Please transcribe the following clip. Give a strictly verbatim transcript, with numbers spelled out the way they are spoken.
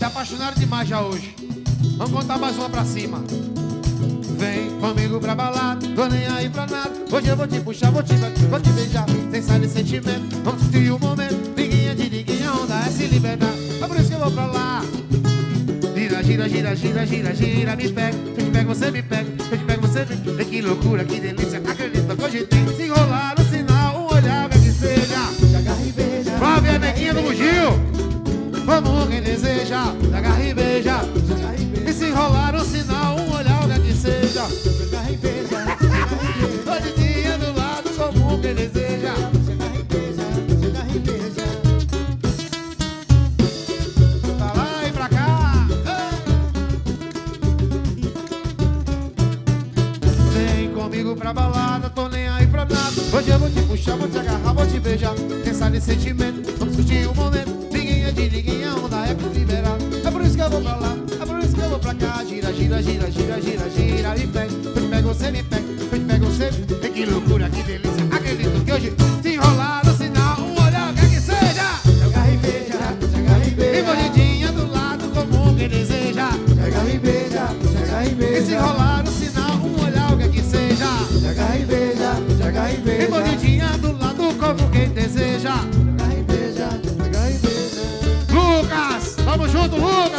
apaixonaram demais já hoje. Vamos contar mais uma pra cima. Vem comigo pra balada, tô nem aí pra nada. Hoje eu vou te puxar, vou te bater, vou te beijar. Sem sair de sentimento, vamos curtir o momento. Ninguém é de ninguém, a onda é se libertar. É por isso que eu vou pra lá. Gira, gira, gira, gira, gira, gira. Me pega, eu te pego, você me pega. Eu te pego, você me pega. Que loucura, que delícia. Acredita que hoje tem. Se enrolar no sinal, um olhar, quer que seja. Pra ver a neguinha do Bugio. Vamos quem deseja. Se agarra e beija. E se enrolar no sinal, um olhar, quer que seja. Tô de dia do lado, como quem deseja. Pra lá e pra cá. Vem comigo pra balada, tô nem aí pra nada. Hoje eu vou te puxar, vou te agarrar, vou te beijar. Pensar nesse sentimento, vamos curtir o momento. Ninguém é de ninguém, a onda é pra liberar. É por isso que eu vou pra lá, é por isso que eu vou pra cá. Gira, gira, gira, gira, gira, gira. Me pega, eu te pego, você me pega. Eu te pego, você me pega. Que loucura, que delícia. Acredito que hoje se enrolar no sinal, um olhar, quer que seja. Se agarra e beija, se agarra e beija. E mordidinha do lado, como quem deseja. Se agarra e beija, se agarra e beija. E se enrolar no sinal, um olhar, quer que seja. Se agarra e beija, se agarra e beija. E mordidinha do lado, como quem deseja. Se agarra e beija, se agarra e beija. Lucas, tamo junto, Lucas.